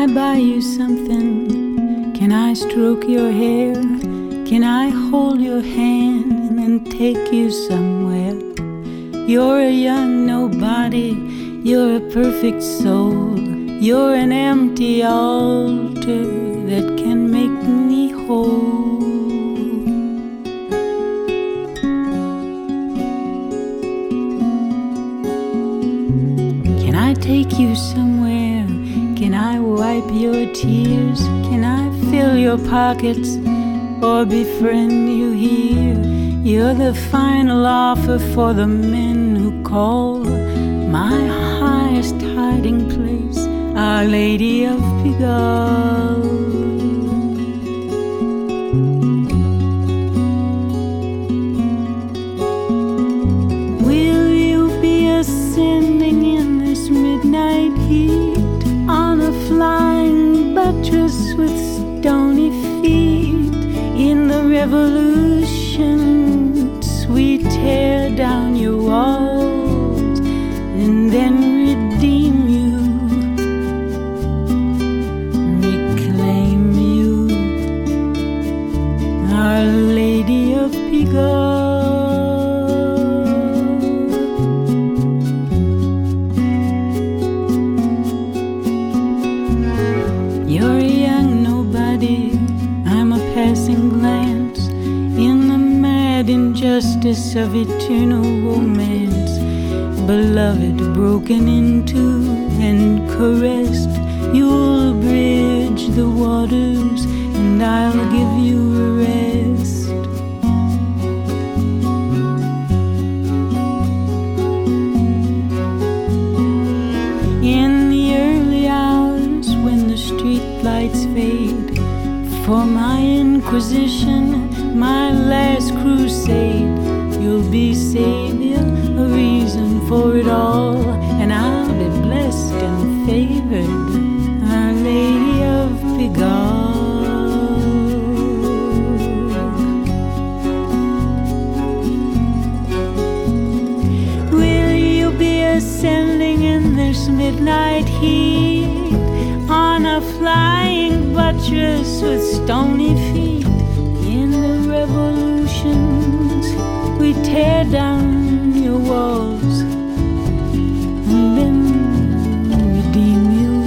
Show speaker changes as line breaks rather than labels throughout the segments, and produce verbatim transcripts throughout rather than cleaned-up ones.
I buy you something? Can I stroke your hair? Can I hold your hand and then take you somewhere? You're a young nobody, you're a perfect soul. You're an empty altar that can make me whole. Can I take you somewhere? Can I wipe your tears? Can I fill your pockets or befriend you here? You're the final offer for the men who call my highest hiding place Our Lady of Pigalle. Will you be ascending in this midnight heat on a flying buttress with stony feet? In the revolutions we tear down your walls and then redeem you, reclaim you, Our Lady of Pigalle. You're a young nobody, I'm a passing glance in the mad injustice of eternal romance. Beloved, broken into and caressed, you'll bridge the waters and I'll give you a rest. In the early hours when the street lights fade, for my inquisition, my last crusade, you'll be savior, a reason for it all, and I'll be blessed and favored, Our Lady of Pigalle. Will you be ascending in this midnight heat on a flying buttress with stony feet? In the revolutions we tear down your walls and then redeem you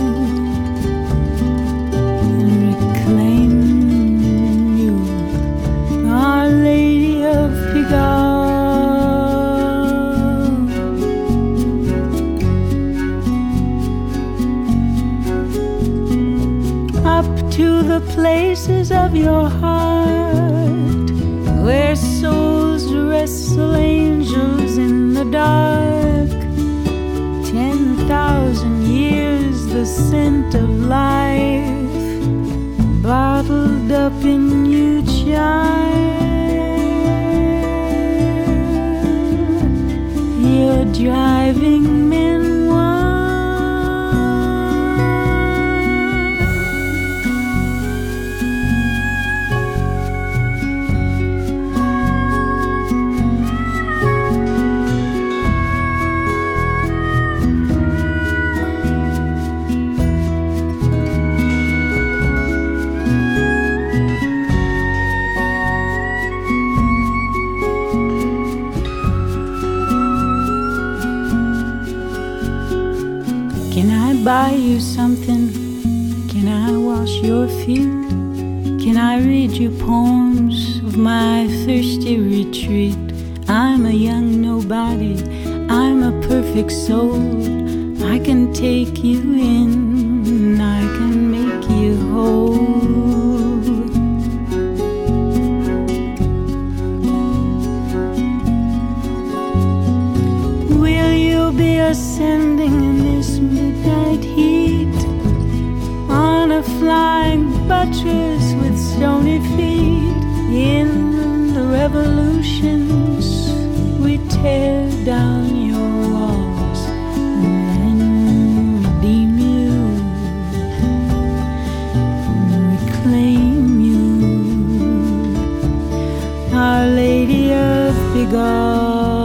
and reclaim you, Our Lady of Pigalle. Up to the places of your heart where souls wrestle angels in the dark. Ten thousand years the scent of life bottled up in you child. You're driving men wild. Can I buy you something? Can I wash your feet? Can I read you poems of my thirsty retreat? I'm a young nobody, I'm a perfect soul. I can take you in, I can make you whole. Will you be ascending in this midnight heat on a flying buttress with stony feet? In the revolutions we tear down your walls and then redeem you, reclaim you, Our Lady of Pigalle.